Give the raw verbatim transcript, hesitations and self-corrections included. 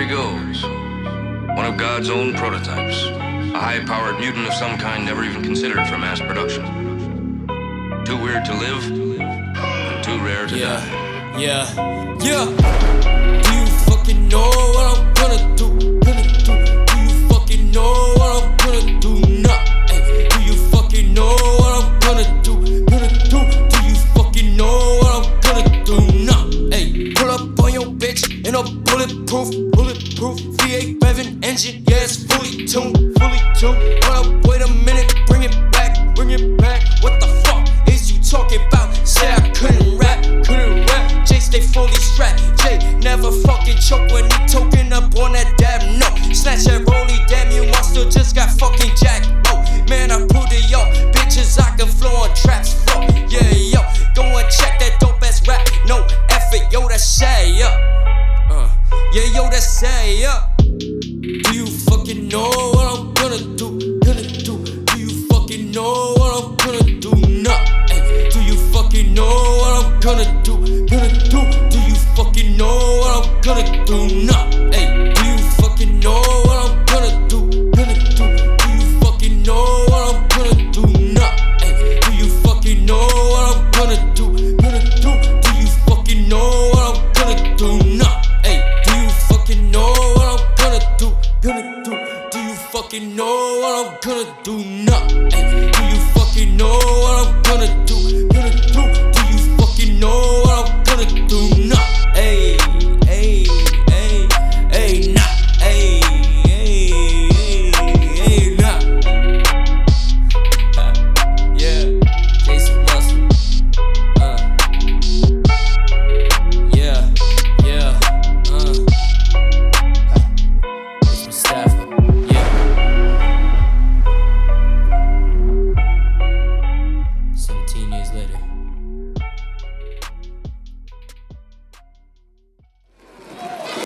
he goes. One of God's own prototypes. A high-powered mutant of some kind never even considered for mass production. Too weird to live, and too rare to yeah, die. Yeah, yeah. Do you fucking know what I'm gonna do? Gonna do? Do you fucking know what I'm gonna do? Nah, ay. Do you fucking know what I'm gonna do? Gonna do? Do you fucking know what I'm gonna do? Nah, ay. Pull up on your bitch in a bulletproof, bulletproof V eight revving engine. Yeah, it's fully tuned, fully tuned. Hold up, wait a minute, bring it back, bring it back. What the fuck is you talking about? Say I couldn't rap, couldn't rap. Jay stay fully strapped. Jay never fucking choke when he token up on that dab. No, snatch that rollie, damn you monster just got fucking jacked. Oh man, I put it yo, bitches I can flow on traps. Fuck yeah yo, go and check that dope ass rap. No effort, yo that's say up. Uh, yeah yo that's say up. Do you fucking know what I'm gonna do? Gonna do? Do you fucking know what I'm gonna do? Nah, ay. Do you fucking know what I'm gonna do? Gonna do? Do you fucking know what I'm gonna do? Nah, ay. Do you fucking know what I'm gonna do? Gonna do? Do you fucking know what I'm gonna do? Nah, ay. Do you fucking know what I'm gonna do? Gonna do? Do you fucking know what I'm gonna do? Nah, ay. Do you fucking know what I'm gonna do? Gonna do? Do you fucking know what I'm gonna do? Nah, ay. Do you fucking know what I'm gonna do?